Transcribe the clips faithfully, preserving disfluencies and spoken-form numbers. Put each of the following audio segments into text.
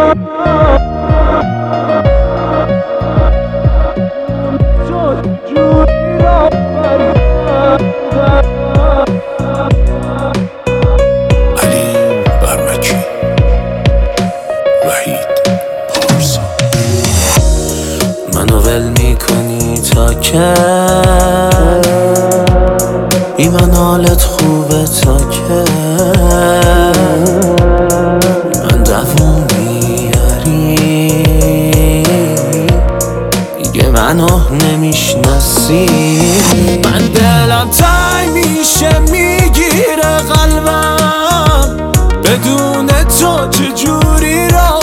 منو ول میکنی تا که ایمان حالت خوبه تا که من دووم میاری دیگه منو نمیشناسی. من دلم تنگ میشه میگیره قلبم بدون تو چجوری را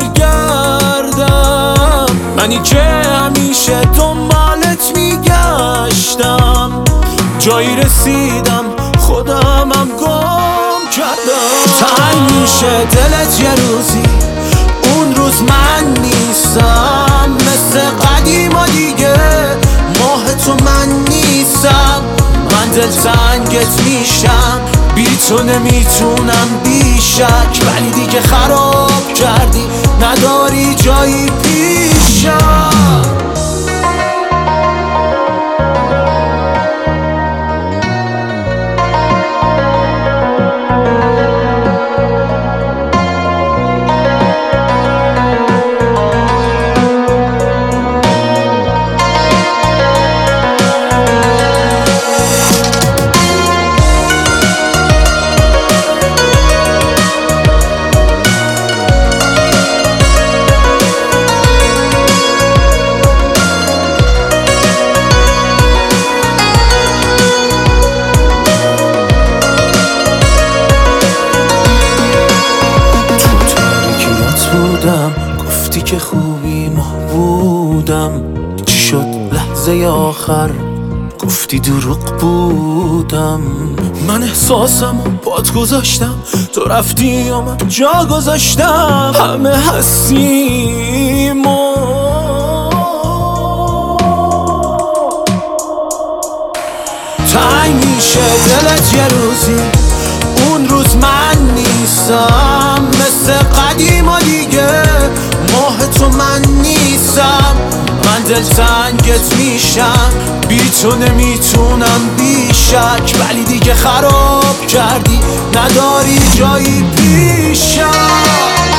برگردم. منی که همیشه دنبالت میگشتم جایی رسیدم خودمم گم کردم. تنگ میشه دلت یه روزی اون روز من نیستم مثل قدیما دیگه ماه تو من نیستم. من دل تنگت میشم بی تو نمیتونم بی شک ولی دیگه خراب کردی نداری جایی پیشم. گفتی که خوبی ما بودم چی شد لحظه آخر گفتی دروغ بودم. من احساسم پات گذاشتم تو رفتی و من جا گذاشتم همه هستیم و تنگ میشه دلت یه روزی اون روز من نیستم مثل قدیما دیگه ماه تو من نیستم. من دل تنگت میشم بی تو نمیتونم بی شک ولی دیگه خراب کردی نداری جایی پیشم.